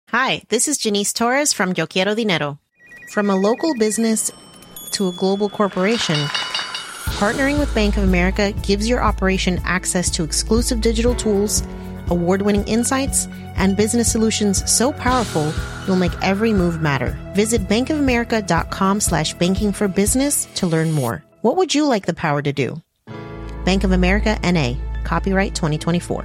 Hi, this is Janice Torres from Yo Quiero Dinero. From a local business to a global corporation, partnering with Bank of America gives your operation access to exclusive digital tools, award-winning insights, and business solutions so powerful you'll make every move matter. Visit bankofamerica.com/banking for business to learn more. What would you like the power to do? Bank of America, N.A. Copyright 2024.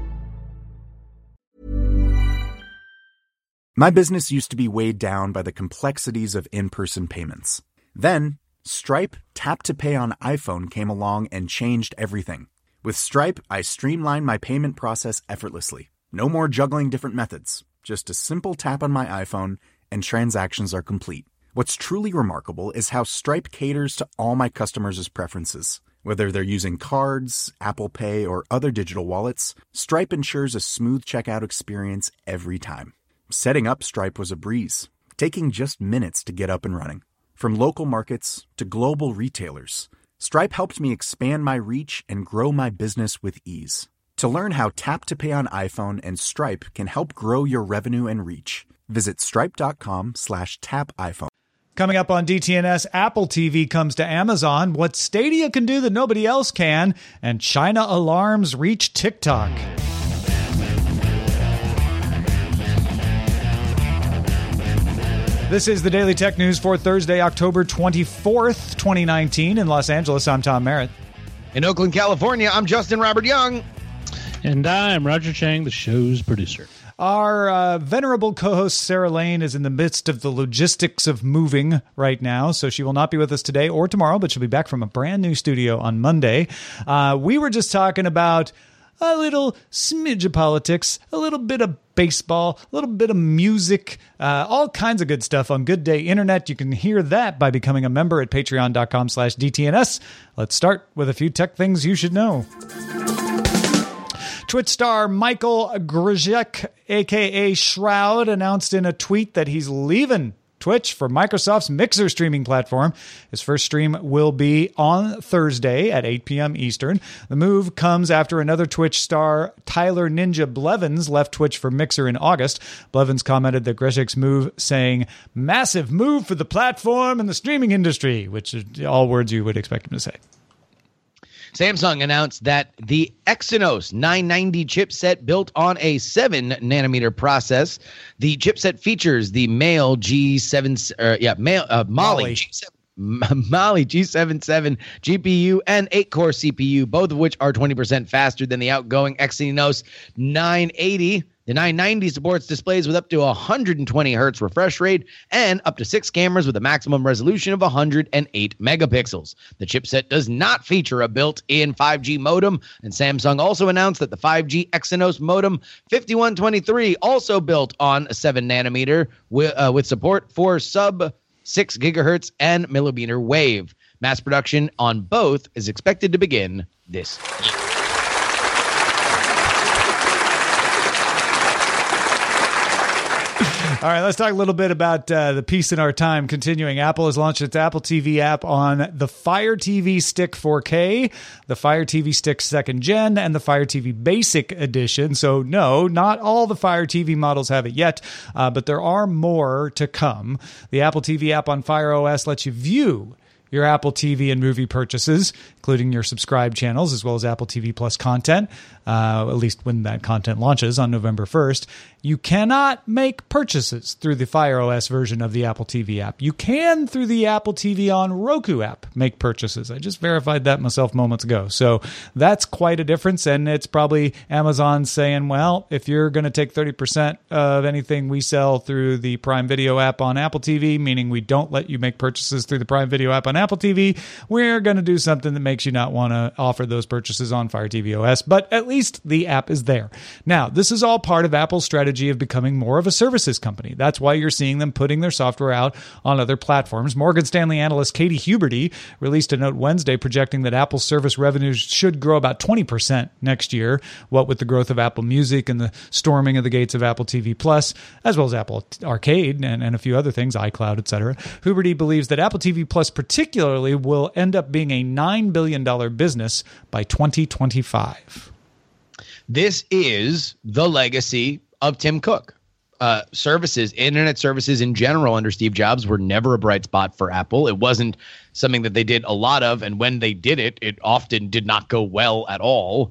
My business used to be weighed down by the complexities of in-person payments. Then, Stripe Tap to Pay on iPhone came along and changed everything. With Stripe, I streamlined my payment process effortlessly. No more juggling different methods. Just a simple tap on my iPhone and transactions are complete. What's truly remarkable is how Stripe caters to all my customers' preferences. Whether they're using cards, Apple Pay, or other digital wallets, Stripe ensures a smooth checkout experience every time. Setting up Stripe was a breeze, taking just minutes to get up and running. From local markets to global retailers, Stripe helped me expand my reach and grow my business with ease. To learn how Tap to Pay on iPhone and Stripe can help grow your revenue and reach, visit stripe.com/tapiphone. Coming up on DTNS, Apple TV comes to Amazon, what Stadia can do that nobody else can, and China alarms reach TikTok. This is the Daily Tech News for Thursday, October 24th, 2019. In Los Angeles, I'm Tom Merritt. In Oakland, California, I'm Justin Robert Young. And I'm Roger Chang, the show's producer. Our venerable co-host Sarah Lane is in the midst of the logistics of moving right now, so she will not be with us today or tomorrow, but she'll be back from a brand new studio on Monday. We were just talking about a little smidge of politics, a little bit of baseball, a little bit of music, all kinds of good stuff on Good Day Internet. You can hear that by becoming a member at patreon.com/DTNS. Let's start with a few tech things you should know. Twitch star Michael Grzesiak, a.k.a. Shroud, announced in a tweet that he's leaving Twitch for Microsoft's Mixer streaming platform. His first stream will be on Thursday at 8 p.m. Eastern. The move comes after another Twitch star, Tyler Ninja Blevins, left Twitch for Mixer in August. Blevins commented that Grzesiak's move, saying, "Massive move for the platform and the streaming industry," which is all words you would expect him to say. Samsung announced that the Exynos 990 chipset built on a 7-nanometer process. The chipset features the Mali G77 GPU and 8-core CPU, both of which are 20% faster than the outgoing Exynos 980. The 990 supports displays with up to 120 hertz refresh rate and up to 6 cameras with a maximum resolution of 108 megapixels. The chipset does not feature a built-in 5G modem, and Samsung also announced that the 5G Exynos modem 5123, also built on a 7-nanometer with support for sub-6 gigahertz and millimeter wave. Mass production on both is expected to begin this year. All right, let's talk a little bit about the peace in our time. Continuing, Apple has launched its Apple TV app on the Fire TV Stick 4K, the Fire TV Stick 2nd Gen, and the Fire TV Basic Edition. So no, not all the Fire TV models have it yet, but there are more to come. The Apple TV app on Fire OS lets you view your Apple TV and movie purchases, including your subscribed channels, as well as Apple TV Plus content, at least when that content launches on November 1st. You cannot make purchases through the Fire OS version of the Apple TV app. You can, through the Apple TV on Roku app, make purchases. I just verified that myself moments ago. So that's quite a difference, and it's probably Amazon saying, well, if you're going to take 30% of anything we sell through the Prime Video app on Apple TV, meaning we don't let you make purchases through the Prime Video app on Apple TV, we're going to do something that makes you not want to offer those purchases on Fire TV OS, but at least the app is there. Now, this is all part of Apple's strategy of becoming more of a services company. That's why you're seeing them putting their software out on other platforms. Morgan Stanley analyst Katie Huberty released a note Wednesday projecting that Apple's service revenues should grow about 20% next year, what with the growth of Apple Music and the storming of the gates of Apple TV Plus, as well as Apple Arcade and a few other things, iCloud, etc. Huberty believes that Apple TV Plus particularly will end up being a $9 billion business by 2025. This is the legacy of Tim Cook. services, internet services in general under Steve Jobs were never a bright spot for Apple. It wasn't something that they did a lot of. And when they did it, it often did not go well at all.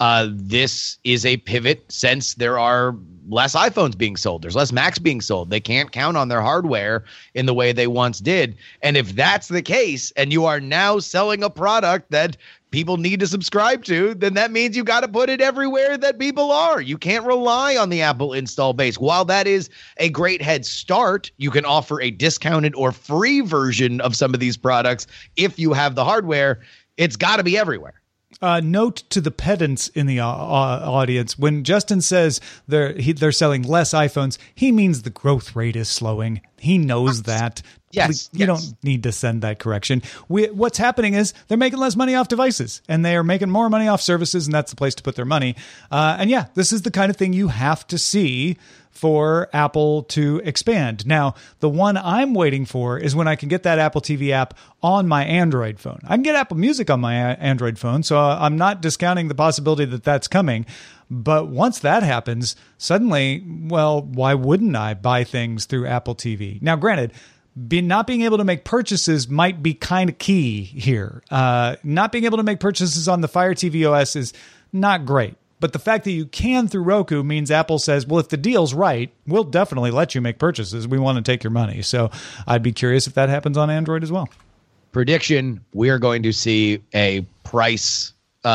This is a pivot since there are less iPhones being sold. There's less Macs being sold. They can't count on their hardware in the way they once did. And if that's the case, and you are now selling a product that people need to subscribe to, then that means you got to put it everywhere that people are. You can't rely on the Apple install base. While that is a great head start, you can offer a discounted or free version of some of these products if you have the hardware. It's got to be everywhere. Note to the pedants in the audience: when Justin says they're selling less iPhones, he means the growth rate is slowing. He knows that. Yes, you don't need to send that correction. What's happening is they're making less money off devices, and they are making more money off services, and that's the place to put their money. And yeah, this is the kind of thing you have to see for Apple to expand. Now, the one I'm waiting for is when I can get that Apple TV app on my Android phone. I can get Apple Music on my Android phone, so I'm not discounting the possibility that that's coming. But once that happens, suddenly, well, why wouldn't I buy things through Apple TV? Now, granted, not being able to make purchases might be kind of key here. Not being able to make purchases on the Fire TV OS is not great. But the fact that you can through Roku means Apple says, well, if the deal's right, we'll definitely let you make purchases. We want to take your money. So I'd be curious if that happens on Android as well. Prediction, we are going to see a price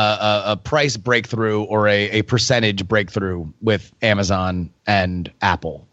breakthrough or a percentage breakthrough with Amazon and Apple.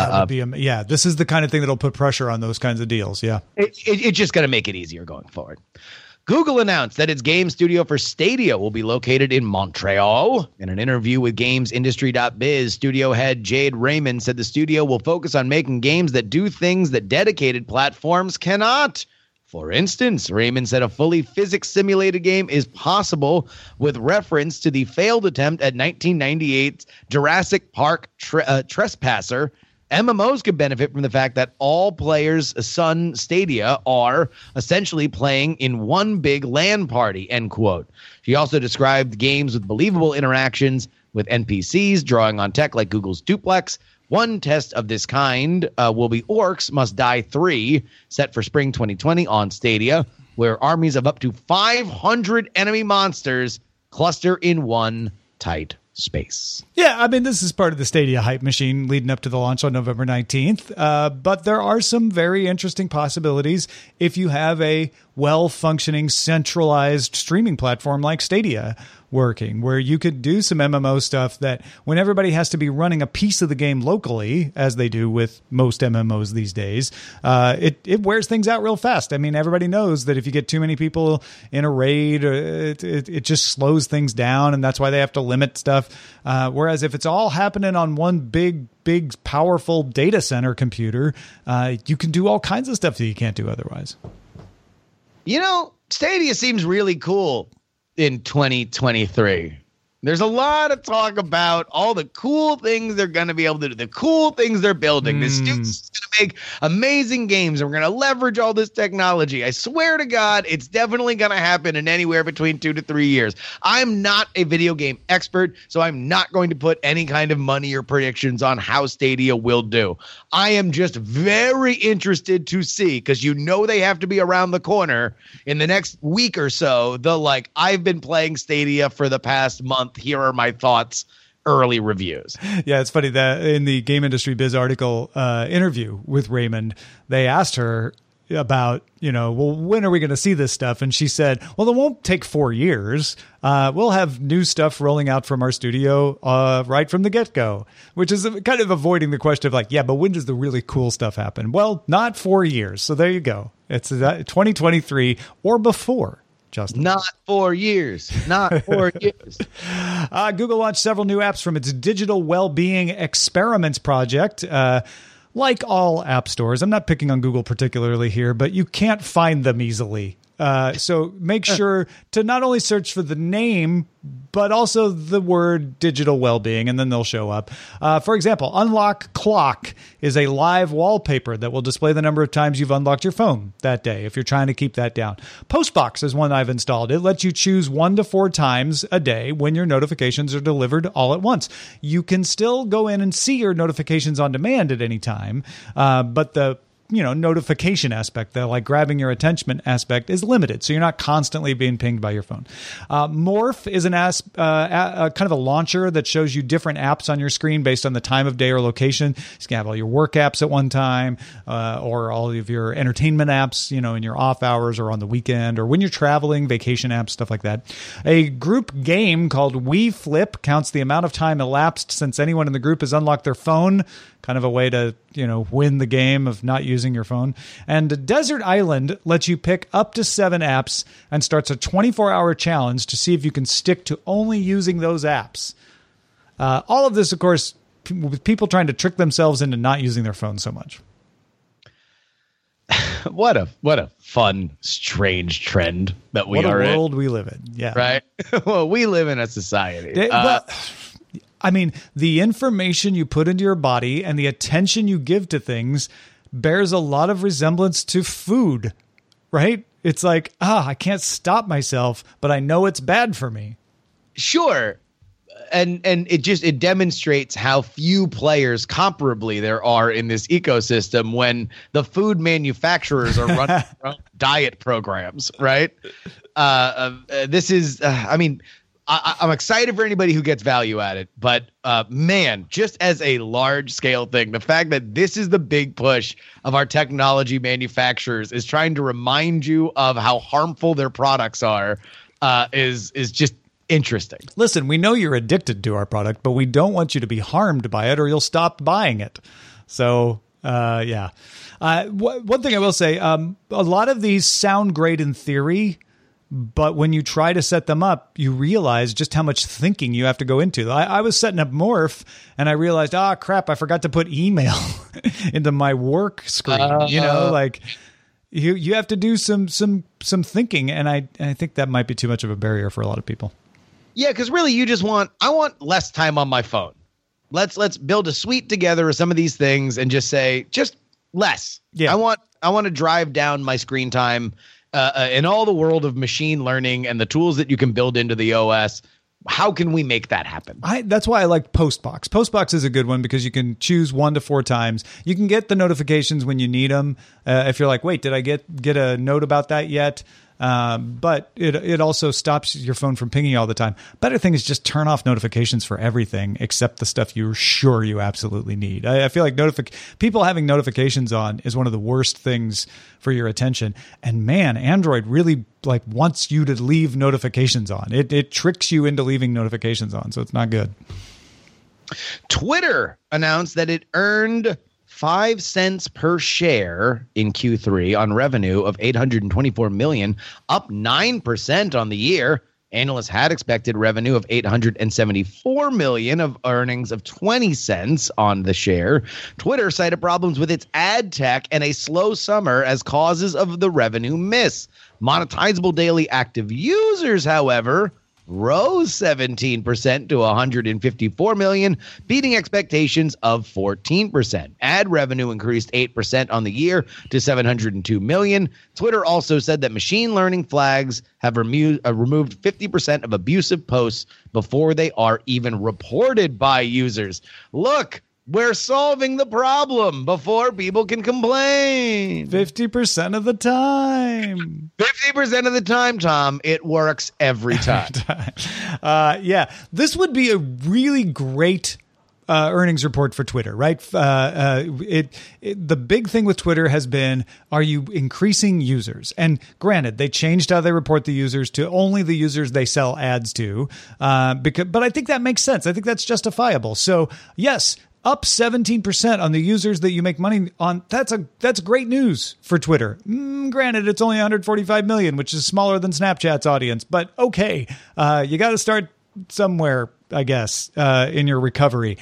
This is the kind of thing that'll put pressure on those kinds of deals. Yeah. It's just going to make it easier going forward. Google announced that its game studio for Stadia will be located in Montreal. In an interview with GamesIndustry.biz, studio head Jade Raymond said the studio will focus on making games that do things that dedicated platforms cannot. For instance, Raymond said a fully physics-simulated game is possible with reference to the failed attempt at 1998's Jurassic Park Trespasser. MMOs could benefit from the fact that all players' Sun Stadia are essentially playing in one big LAN party, end quote. She also described games with believable interactions with NPCs, drawing on tech like Google's Duplex. One test of this kind will be Orcs Must Die 3, set for spring 2020 on Stadia, where armies of up to 500 enemy monsters cluster in one tight space. Yeah, I mean, this is part of the Stadia hype machine leading up to the launch on November 19th. But there are some very interesting possibilities if you have a well-functioning, centralized streaming platform like Stadia working, where you could do some MMO stuff that when everybody has to be running a piece of the game locally, as they do with most MMOs these days, it wears things out real fast. I mean, everybody knows that if you get too many people in a raid, it just slows things down, and that's why they have to limit stuff. Whereas if it's all happening on one big, powerful data center computer, you can do all kinds of stuff that you can't do otherwise. You know, Stadia seems really cool in 2023. There's a lot of talk about all the cool things they're going to be able to do, the cool things they're building. The students going to make amazing games, and we're going to leverage all this technology. I swear to God, it's definitely going to happen in anywhere between 2 to 3 years. I'm not a video game expert, so I'm not going to put any kind of money or predictions on how Stadia will do. I am just very interested to see, because you know they have to be around the corner in the next week or so. I've been playing Stadia for the past month. Here are my thoughts, early reviews. Yeah, it's funny that in the Game Industry Biz article interview with Raymond, they asked her about, well, when are we going to see this stuff? And she said, well, it won't take 4 years. We'll have new stuff rolling out from our studio right from the get-go, which is kind of avoiding the question of but when does the really cool stuff happen? Well, not 4 years. So there you go. It's 2023 or before. Justin. Not 4 years. Not 4 years. Google launched several new apps from its Digital Wellbeing Experiments project. Like all app stores, I'm not picking on Google particularly here, but you can't find them easily. So make sure to not only search for the name, but also the word digital well-being, and then they'll show up. For example, Unlock Clock is a live wallpaper that will display the number of times you've unlocked your phone that day if you're trying to keep that down. Postbox is one I've installed. It lets you choose 1 to 4 times a day when your notifications are delivered all at once. You can still go in and see your notifications on demand at any time, but the notification aspect, the like grabbing your attention aspect, is limited. So you're not constantly being pinged by your phone. Morph is an kind of a launcher that shows you different apps on your screen based on the time of day or location. You can have all your work apps at one time, or all of your entertainment apps, in your off hours or on the weekend, or when you're traveling, vacation apps, stuff like that. A group game called We Flip counts the amount of time elapsed since anyone in the group has unlocked their phone. Kind of a way to, win the game of not using your phone. And Desert Island lets you pick up to 7 apps and starts a 24-hour challenge to see if you can stick to only using those apps. All of this, of course, with people trying to trick themselves into not using their phone so much. What a fun, strange trend that we are in. What a world we live in. Yeah. Right? Well, we live in a society. The information you put into your body and the attention you give to things bears a lot of resemblance to food, right? It's like, I can't stop myself, but I know it's bad for me. Sure. And it demonstrates how few players comparably there are in this ecosystem when the food manufacturers are running their own diet programs, right? This is, I'm excited for anybody who gets value at it, but man, just as a large scale thing, the fact that this is the big push of our technology manufacturers is trying to remind you of how harmful their products are is just interesting. Listen, we know you're addicted to our product, but we don't want you to be harmed by it or you'll stop buying it. So, yeah. One thing I will say, a lot of these sound great in theory, but when you try to set them up, you realize just how much thinking you have to go into. I was setting up Morph and I realized, crap, I forgot to put email into my work screen. You have to do some thinking. And I think that might be too much of a barrier for a lot of people. Yeah, because really I want less time on my phone. Let's build a suite together of some of these things and just say, just less. Yeah. I want to drive down my screen time. In all the world of machine learning and the tools that you can build into the OS, how can we make that happen? That's why I like Postbox. Postbox is a good one because you can choose 1 to 4 times. You can get the notifications when you need them. If you're like, wait, did I get a note about that yet? But it also stops your phone from pinging all the time. Better thing is just turn off notifications for everything except the stuff you're sure you absolutely need. I feel like people having notifications on is one of the worst things for your attention. And man, Android really wants you to leave notifications on. It tricks you into leaving notifications on, so it's not good. Twitter announced that it earned 5 cents per share in Q3 on revenue of $824 million, up 9% on the year. Analysts had expected revenue of $874 million of earnings of 20 cents on the share. Twitter cited problems with its ad tech and a slow summer as causes of the revenue miss. Monetizable daily active users, however, rose 17% to 154 million, beating expectations of 14%. Ad revenue increased 8% on the year to 702 million. Twitter also said that machine learning flags have removed 50% of abusive posts before they are even reported by users. Look, we're solving the problem before people can complain. 50% of the time. 50% of the time, Tom. It works every time. Yeah. This would be a really great earnings report for Twitter, right? The big thing with Twitter has been, are you increasing users? And granted, they changed how they report the users to only the users they sell ads to. But I think that makes sense. I think that's justifiable. So yes, up 17% on the users that you make money on. That's great news for Twitter. Granted, it's only 145 million, which is smaller than Snapchat's audience, but okay. You got to start somewhere, I guess, in your recovery.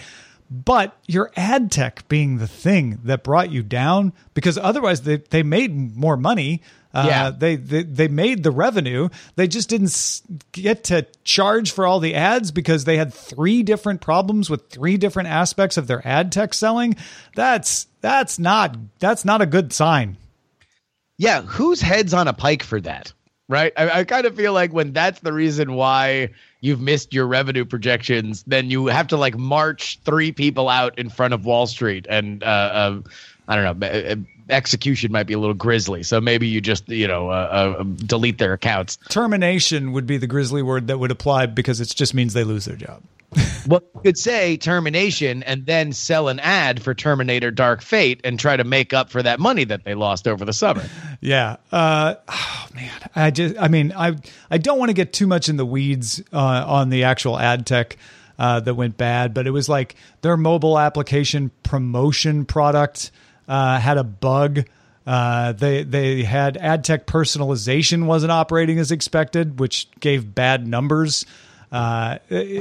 but your ad tech being the thing that brought you down, because otherwise they made more money. They made the revenue. They just didn't get to charge for all the ads because they had 3 different problems with 3 different aspects of their ad tech selling. That's not a good sign. Yeah, whose head's on a pike for that? Right. I kind of feel like when that's the reason why you've missed your revenue projections, then you have to like march 3 people out in front of Wall Street. And I don't know, execution might be a little grisly. So maybe you just, delete their accounts. Termination would be the grisly word that would apply because it just means they lose their job. Well, you could say termination and then sell an ad for Terminator Dark Fate and try to make up for that money that they lost over the summer. Yeah. I don't want to get too much in the weeds on the actual ad tech that went bad, but it was like their mobile application promotion product had a bug. They had ad tech personalization wasn't operating as expected, which gave bad numbers. So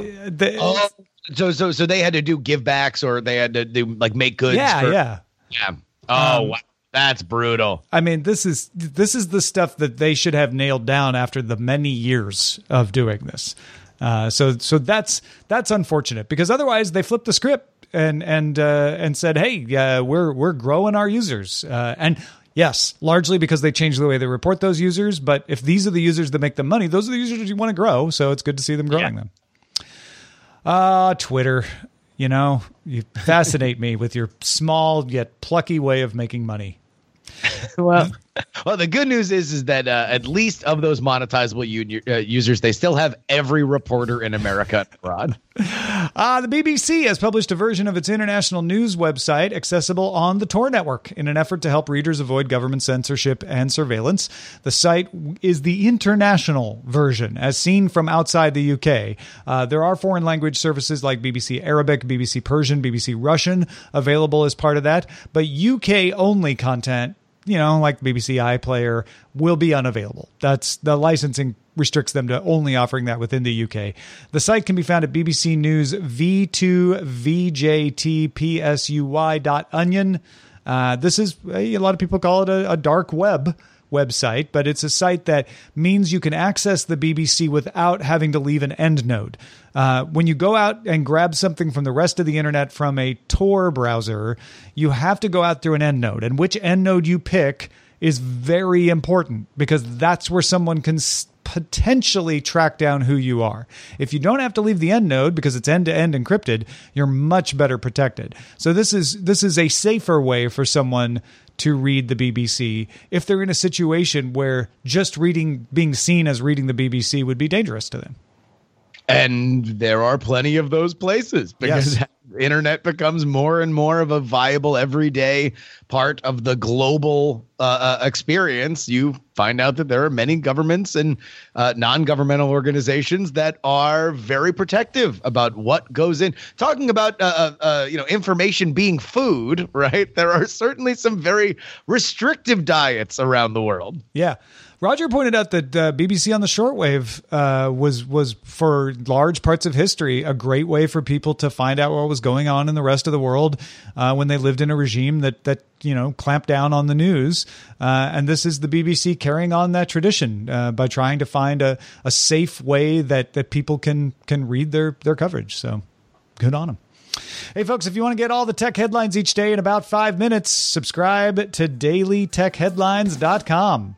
they had to do give backs, or they had to do like make goods. Yeah. Oh, wow. That's brutal. I mean, this is the stuff that they should have nailed down after the many years of doing this. So that's unfortunate, because otherwise they flipped the script and said, hey, we're growing our users. And yes, largely because they changed the way they report those users. But if these are the users that make them money, those are the users you want to grow. So it's good to see them growing them. Twitter, you fascinate me with your small yet plucky way of making money. Well, the good news is that at least of those monetizable users, they still have every reporter in America abroad. The BBC has published a version of its international news website accessible on the Tor network in an effort to help readers avoid government censorship and surveillance. The site is the international version, as seen from outside the UK. There are foreign language services like BBC Arabic, BBC Persian, BBC Russian available as part of that, but UK-only content, like BBC iPlayer, will be unavailable. That's the licensing restricts them to only offering that within the UK. The site can be found at BBC News v2vjtpsuy.onion. This is, a lot of people call it a dark web website, but it's a site that means you can access the BBC without having to leave an endnode. When you go out and grab something from the rest of the internet from a Tor browser, you have to go out through an endnode, and which endnode you pick is very important, because that's where someone can potentially track down who you are. If you don't have to leave the endnode because it's end-to-end encrypted, you're much better protected. So this is a safer way for someone to read the BBC if they're in a situation where just being seen as reading the BBC would be dangerous to them. And there are plenty of those places, because internet becomes more and more of a viable everyday part of the global experience. You find out that there are many governments and non-governmental organizations that are very protective about what goes in. Talking about information being food, right? There are certainly some very restrictive diets around the world. Yeah. Roger pointed out that BBC on the shortwave was for large parts of history a great way for people to find out what was going on in the rest of the world when they lived in a regime that clamped down on the news. And this is the BBC carrying on that tradition by trying to find a safe way that people can read their coverage. So good on them. Hey, folks, if you want to get all the tech headlines each day in about 5 minutes, subscribe to dailytechheadlines.com.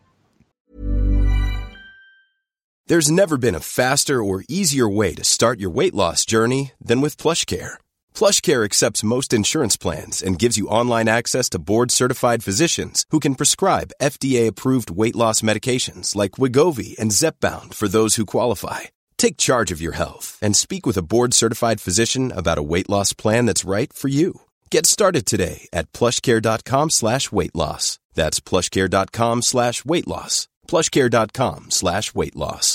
There's never been a faster or easier way to start your weight loss journey than with PlushCare. PlushCare accepts most insurance plans and gives you online access to board-certified physicians who can prescribe FDA-approved weight loss medications like Wegovy and Zepbound for those who qualify. Take charge of your health and speak with a board-certified physician about a weight loss plan that's right for you. Get started today at plushcare.com/weight loss. That's plushcare.com/weight loss. plushcare.com/weight loss.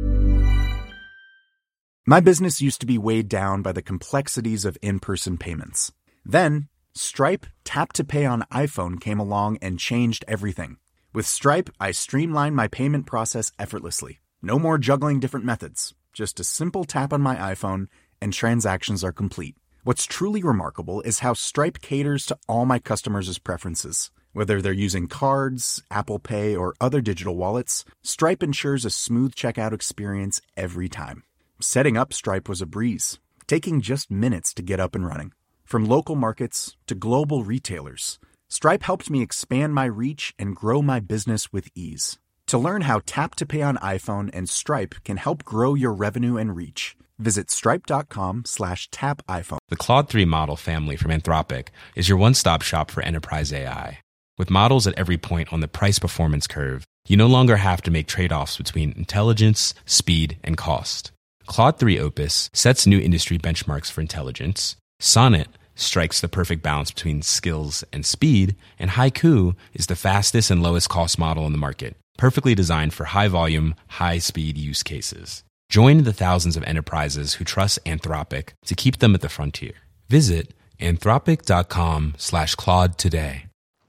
My business used to be weighed down by the complexities of in-person payments. Then, Stripe Tap to Pay on iPhone came along and changed everything. With Stripe, I streamlined my payment process effortlessly. No more juggling different methods. Just a simple tap on my iPhone and transactions are complete. What's truly remarkable is how Stripe caters to all my customers' preferences. Whether they're using cards, Apple Pay, or other digital wallets, Stripe ensures a smooth checkout experience every time. Setting up Stripe was a breeze, taking just minutes to get up and running. From local markets to global retailers, Stripe helped me expand my reach and grow my business with ease. To learn how Tap to Pay on iPhone and Stripe can help grow your revenue and reach, visit stripe.com/tapiphone. The Claude 3 model family from Anthropic is your one-stop shop for enterprise AI. With models at every point on the price-performance curve, you no longer have to make trade-offs between intelligence, speed, and cost. Claude 3 Opus sets new industry benchmarks for intelligence. Sonnet strikes the perfect balance between skills and speed. And Haiku is the fastest and lowest cost model in the market, perfectly designed for high-volume, high-speed use cases. Join the thousands of enterprises who trust Anthropic to keep them at the frontier. Visit anthropic.com/Claude today.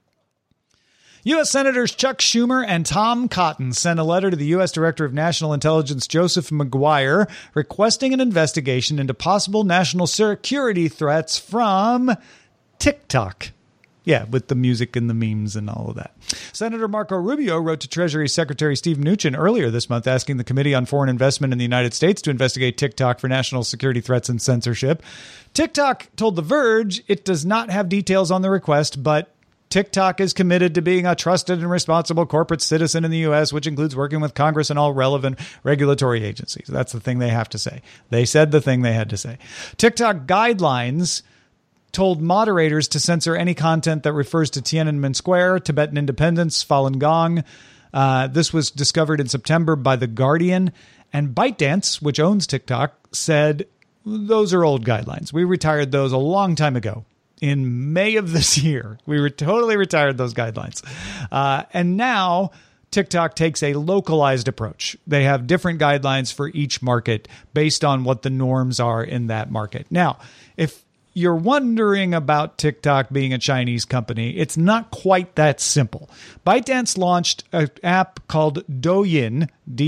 U.S. Senators Chuck Schumer and Tom Cotton sent a letter to the U.S. Director of National Intelligence Joseph Maguire requesting an investigation into possible national security threats from TikTok. Yeah, with the music and the memes and all of that. Senator Marco Rubio wrote to Treasury Secretary Steve Mnuchin earlier this month asking the Committee on Foreign Investment in the United States to investigate TikTok for national security threats and censorship. TikTok told The Verge it does not have details on the request, but TikTok is committed to being a trusted and responsible corporate citizen in the U.S., which includes working with Congress and all relevant regulatory agencies. That's the thing they have to say. They said the thing they had to say. TikTok guidelines told moderators to censor any content that refers to Tiananmen Square, Tibetan independence, Falun Gong. This was discovered in September by The Guardian. And ByteDance, which owns TikTok, said those are old guidelines. We retired those a long time ago. In May of this year, we were totally retired those guidelines. And now TikTok takes a localized approach. They have different guidelines for each market based on what the norms are in that market. Now, if you're wondering about TikTok being a Chinese company, it's not quite that simple. ByteDance launched an app called Douyin,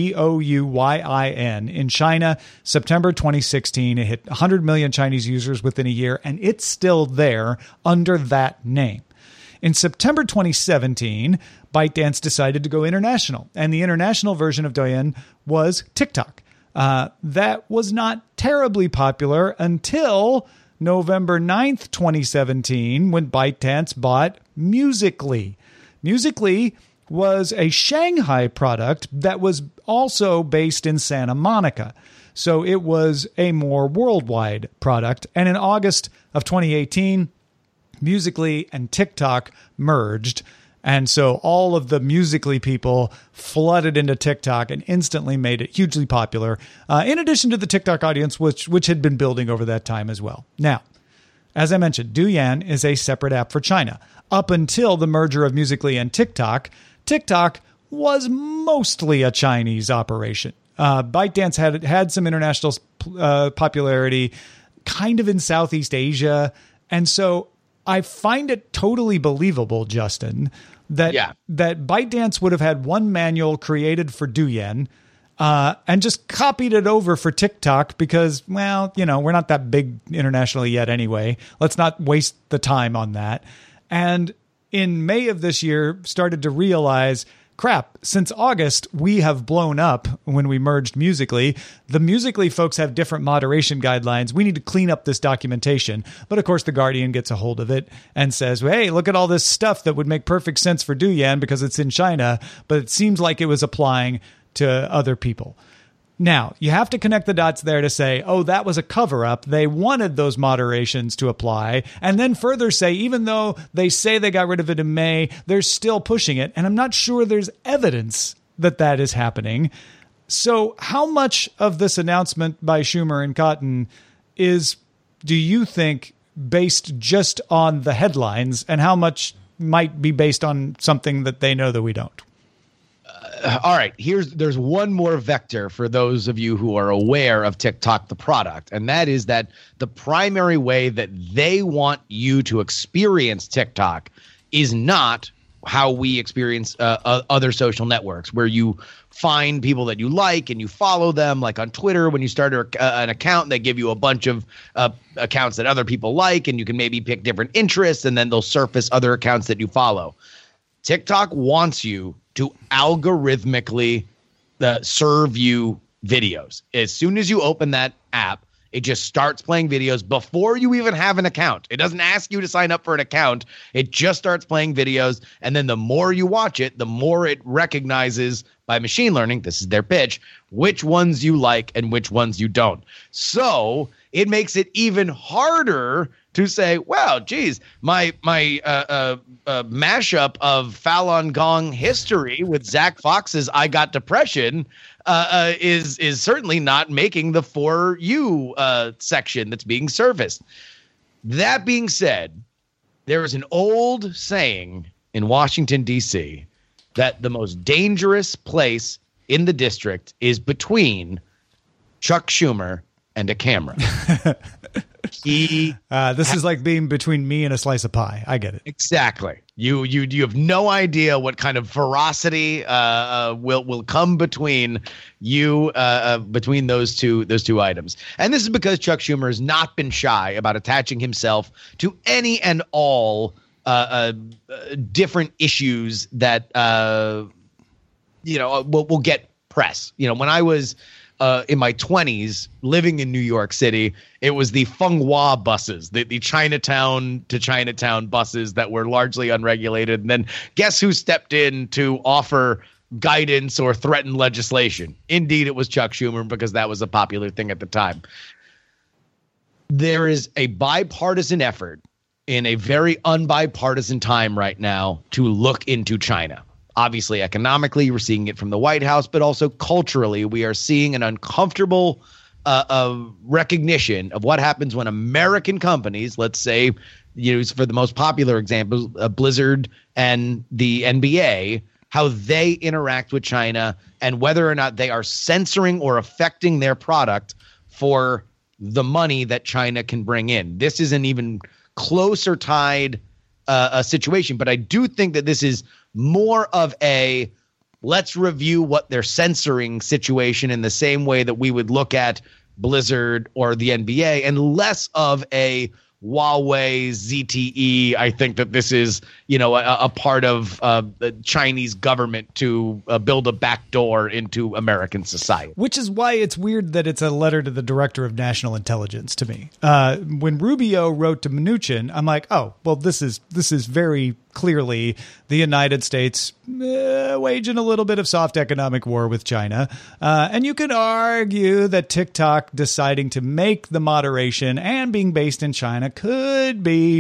Douyin, in China, September 2016. It hit 100 million Chinese users within a year, and it's still there under that name. In September 2017, ByteDance decided to go international, and the international version of Douyin was TikTok. That was not terribly popular until November 9th, 2017, when ByteDance bought Musical.ly. Musical.ly was a Shanghai product that was also based in Santa Monica. So it was a more worldwide product. And in August of 2018, Musical.ly and TikTok merged. And so all of the Musical.ly people flooded into TikTok and instantly made it hugely popular, in addition to the TikTok audience, which had been building over that time as well. Now, as I mentioned, Douyin is a separate app for China. Up until the merger of Musical.ly and TikTok, TikTok was mostly a Chinese operation. ByteDance had some international popularity, kind of in Southeast Asia. And so I find it totally believable, Justin, that ByteDance would have had one manual created for Douyin and just copied it over for TikTok because, well, we're not that big internationally yet anyway. Let's not waste the time on that. And in May of this year, started to realize, crap, since August, we have blown up when we merged Musical.ly. The Musical.ly folks have different moderation guidelines. We need to clean up this documentation. But of course, The Guardian gets a hold of it and says, hey, look at all this stuff that would make perfect sense for Douyin because it's in China, but it seems like it was applying to other people. Now, you have to connect the dots there to say, oh, that was a cover-up. They wanted those moderations to apply. And then further say, even though they say they got rid of it in May, they're still pushing it. And I'm not sure there's evidence that that is happening. So how much of this announcement by Schumer and Cotton is, do you think, based just on the headlines, and how much might be based on something that they know that we don't? All right, there's one more vector for those of you who are aware of TikTok, the product, and that is that the primary way that they want you to experience TikTok is not how we experience other social networks, where you find people that you like and you follow them. Like on Twitter, when you start an account, they give you a bunch of accounts that other people like, and you can maybe pick different interests, and then they'll surface other accounts that you follow. TikTok wants you to algorithmically serve you videos. As soon as you open that app, it just starts playing videos before you even have an account. It doesn't ask you to sign up for an account. It just starts playing videos. And then the more you watch it, the more it recognizes by machine learning, this is their pitch, which ones you like and which ones you don't. So it makes it even harder to say, well, geez, my mashup of Falun Gong history with Zach Fox's I Got Depression is certainly not making the For You section that's being serviced. That being said, there is an old saying in Washington, D.C., that the most dangerous place in the district is between Chuck Schumer and a camera. This is like being between me and a slice of pie. I get it. Exactly. You have no idea what kind of ferocity will come between you between those two items. And this is because Chuck Schumer has not been shy about attaching himself to any and all different issues that will get press. When I was in my 20s living in New York City, it was the Fenghua buses, the Chinatown to Chinatown buses that were largely unregulated. And then guess who stepped in to offer guidance or threaten legislation? Indeed, it was Chuck Schumer, because that was a popular thing at the time. There is a bipartisan effort in a very unbipartisan time right now to look into China. Obviously, economically, we're seeing it from the White House, but also culturally, we are seeing an uncomfortable recognition of what happens when American companies, let's say, for the most popular example, Blizzard and the NBA, how they interact with China and whether or not they are censoring or affecting their product for the money that China can bring in. This is an even closer tied situation, but I do think that this is more of a let's review what they're censoring situation in the same way that we would look at Blizzard or the NBA, and less of a Huawei, ZTE. I think that this is, a part of the Chinese government to build a backdoor into American society. Which is why it's weird that it's a letter to the director of national intelligence to me. When Rubio wrote to Mnuchin, I'm like, oh, well, this is very clearly the United States waging a little bit of soft economic war with China. And you could argue that TikTok deciding to make the moderation and being based in China could be,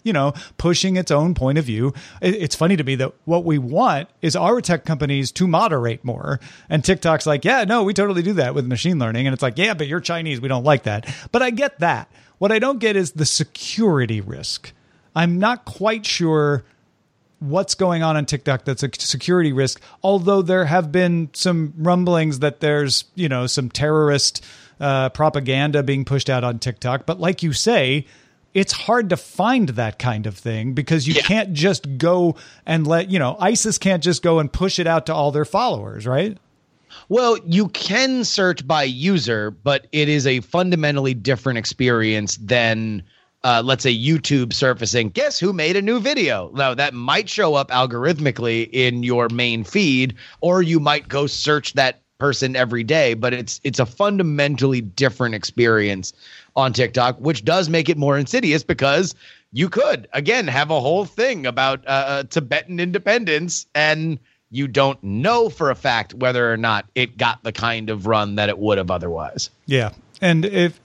pushing its own point of view. It's funny to me that what we want is our tech companies to moderate more. And TikTok's like, yeah, no, we totally do that with machine learning. And it's like, yeah, but you're Chinese. We don't like that. But I get that. What I don't get is the security risk. I'm not quite sure what's going on TikTok that's a security risk, although there have been some rumblings that there's, some terrorist propaganda being pushed out on TikTok. But like you say, it's hard to find that kind of thing because you can't just go and ISIS can't just go and push it out to all their followers, right? Well, you can search by user, but it is a fundamentally different experience than let's say YouTube surfacing, guess who made a new video? Now, that might show up algorithmically in your main feed, or you might go search that person every day, but it's a fundamentally different experience on TikTok, which does make it more insidious because you could, again, have a whole thing about Tibetan independence, and you don't know for a fact whether or not it got the kind of run that it would have otherwise. Yeah. And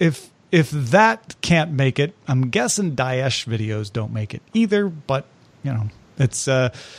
if that can't make it, I'm guessing Daesh videos don't make it either. But it's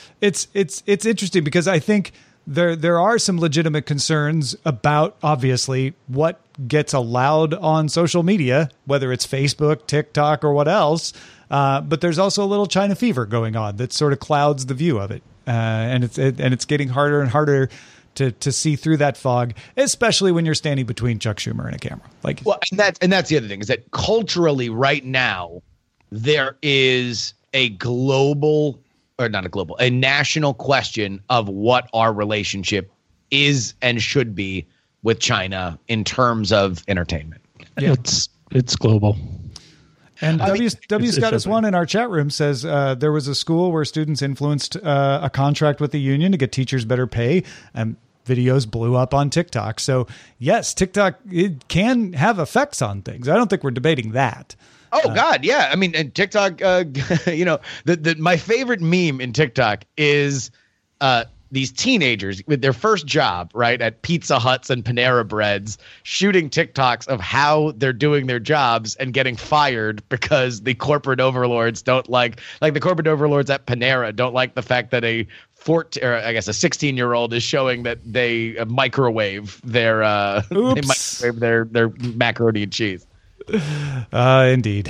interesting because I think there are some legitimate concerns about obviously what gets allowed on social media, whether it's Facebook, TikTok, or what else. But there's also a little China fever going on that sort of clouds the view of it, and it's getting harder and harder to see through that fog, especially when you're standing between Chuck Schumer and a camera. And that's the other thing is that culturally right now there is a global a national question of what our relationship is and should be with China in terms of entertainment. Yeah. It's global. And W Scottus One in our chat room says there was a school where students influenced a contract with the union to get teachers better pay, and videos blew up on TikTok. So yes, TikTok, it can have effects on things. I don't think we're debating that. Oh God, yeah. I mean, and TikTok, my favorite meme in TikTok is these teenagers with their first job, right, at Pizza Huts and Panera Breads, shooting TikToks of how they're doing their jobs and getting fired because the corporate overlords don't like the corporate overlords at Panera don't like the fact that a 16-year-old is showing that they microwave their their macaroni and cheese. Indeed.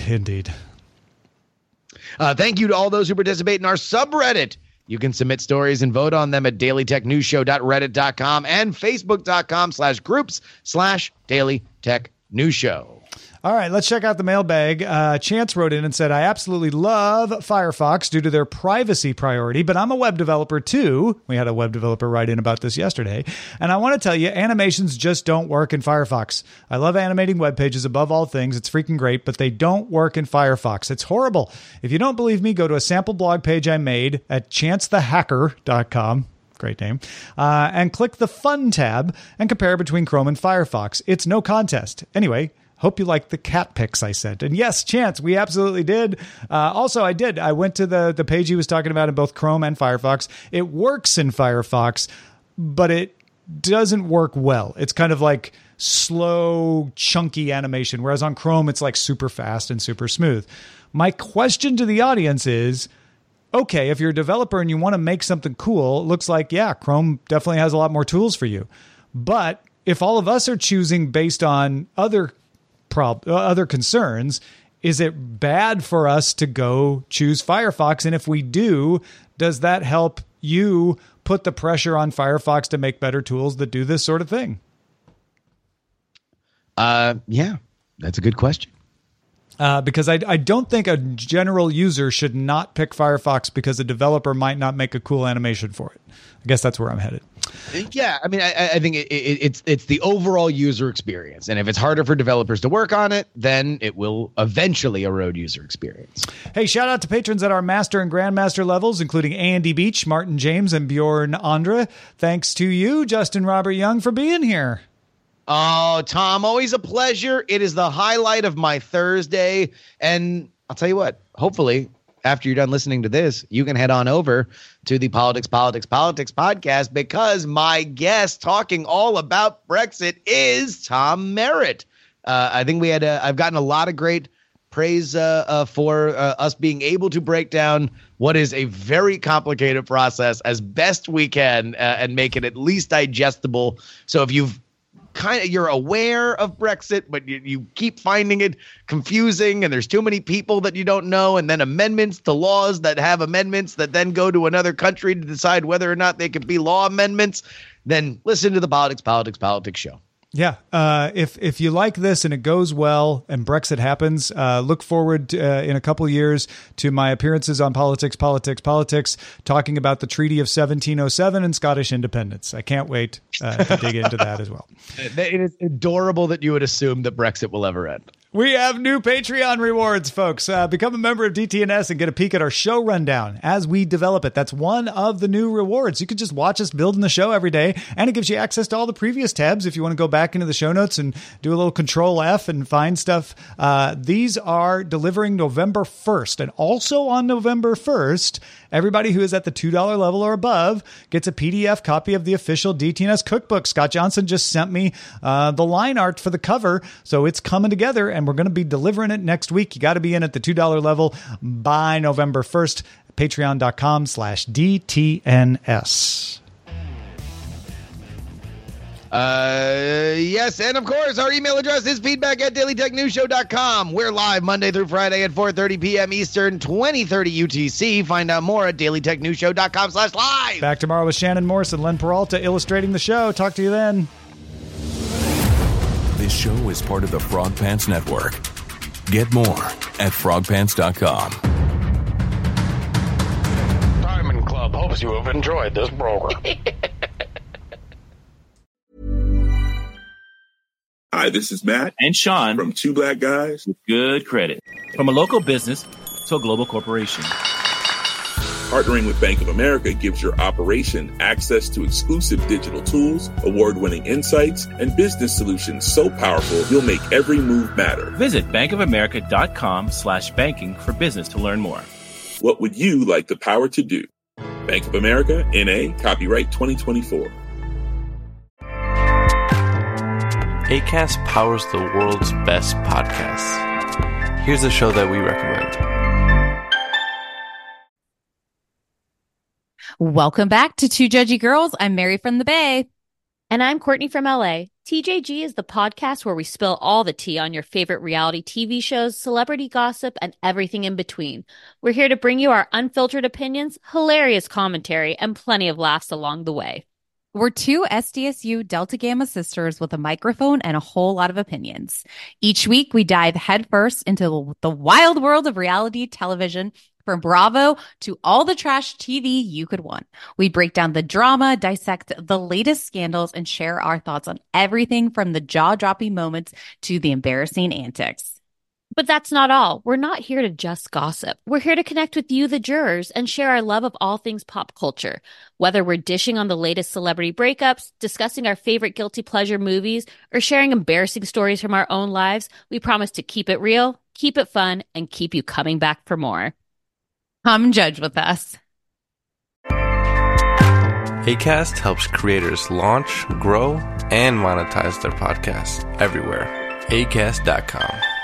Thank you to all those who participate in our subreddit. You can submit stories and vote on them at dailytechnewsshow.reddit.com and facebook.com/groups/dailytechnewsshow. All right, let's check out the mailbag. Chance wrote in and said, I absolutely love Firefox due to their privacy priority, but I'm a web developer too. We had a web developer write in about this yesterday. And I want to tell you, animations just don't work in Firefox. I love animating web pages above all things. It's freaking great, but they don't work in Firefox. It's horrible. If you don't believe me, go to a sample blog page I made at chancethehacker.com. Great name. And click the Fun tab and compare between Chrome and Firefox. It's no contest. Anyway, hope you like the cat pics I sent. And yes, Chance, we absolutely did. Also, I did. I went to the page he was talking about in both Chrome and Firefox. It works in Firefox, but it doesn't work well. It's kind of like slow, chunky animation, whereas on Chrome, it's like super fast and super smooth. My question to the audience is, okay, if you're a developer and you want to make something cool, it looks like, yeah, Chrome definitely has a lot more tools for you. But if all of us are choosing based on other concerns, is it bad for us to go choose Firefox? And if we do, does that help you put the pressure on Firefox to make better tools that do this sort of thing? Yeah, that's a good question. Because I don't think a general user should not pick Firefox because a developer might not make a cool animation for it. I guess that's where I'm headed. Yeah, I mean, I think it's the overall user experience. And if it's harder for developers to work on it, then it will eventually erode user experience. Hey, shout out to patrons at our Master and Grandmaster levels, including Andy Beach, Martin James, and Bjorn Andra. Thanks to you, Justin Robert Young, for being here. Oh, Tom, always a pleasure. It is the highlight of my Thursday. And I'll tell you what, hopefully, after you're done listening to this, you can head on over to the Politics podcast because my guest talking all about Brexit is Tom Merritt. I think I've gotten a lot of great praise for us being able to break down what is a very complicated process as best we can and make it at least digestible. So if you're aware of Brexit, but you keep finding it confusing and there's too many people that you don't know, and then amendments to laws that have amendments that then go to another country to decide whether or not they could be law amendments, then listen to the Politics show. Yeah. If you like this and it goes well and Brexit happens, look forward in a couple of years to my appearances on Politics, talking about the Treaty of 1707 and Scottish independence. I can't wait to dig into that as well. It is adorable that you would assume that Brexit will ever end. We have new Patreon rewards, folks. Become a member of DTNS and get a peek at our show rundown as we develop it. That's one of the new rewards. You can just watch us building the show every day, and it gives you access to all the previous tabs if you want to go back into the show notes and do a little Control F and find stuff. These are delivering November 1st, and also on November 1st, everybody who is at the $2 level or above gets a PDF copy of the official DTNS cookbook. Scott Johnson just sent me the line art for the cover, so it's coming together, and we're going to be delivering it next week. You got to be in at the $2 level by November 1st. Patreon.com/DTNS. Yes, and of course, our email address is feedback@dailytechnewsshow.com. We're live Monday through Friday at 4:30 p.m. Eastern, 2030 UTC. Find out more at dailytechnewsshow.com/live. Back tomorrow with Shannon Morse and Len Peralta illustrating the show. Talk to you then. This show is part of the Frog Pants Network. Get more at frogpants.com. because you have enjoyed this program. Hi, this is Matt and Sean from Two Black Guys with Good Credit. From a local business to a global corporation. Partnering with Bank of America gives your operation access to exclusive digital tools, award-winning insights, and business solutions so powerful you'll make every move matter. Visit bankofamerica.com/banking for business to learn more. What would you like the power to do? Bank of America, N.A., copyright 2024. Acast powers the world's best podcasts. Here's a show that we recommend. Welcome back to Two Judgy Girls. I'm Mary from the Bay. And I'm Courtney from LA. TJG is the podcast where we spill all the tea on your favorite reality TV shows, celebrity gossip, and everything in between. We're here to bring you our unfiltered opinions, hilarious commentary, and plenty of laughs along the way. We're two SDSU Delta Gamma sisters with a microphone and a whole lot of opinions. Each week, we dive headfirst into the wild world of reality television, from Bravo to all the trash TV you could want. We break down the drama, dissect the latest scandals, and share our thoughts on everything from the jaw-dropping moments to the embarrassing antics. But that's not all. We're not here to just gossip. We're here to connect with you, the jurors, and share our love of all things pop culture. Whether we're dishing on the latest celebrity breakups, discussing our favorite guilty pleasure movies, or sharing embarrassing stories from our own lives, we promise to keep it real, keep it fun, and keep you coming back for more. Come judge with us. Acast helps creators launch, grow, and monetize their podcasts everywhere. Acast.com.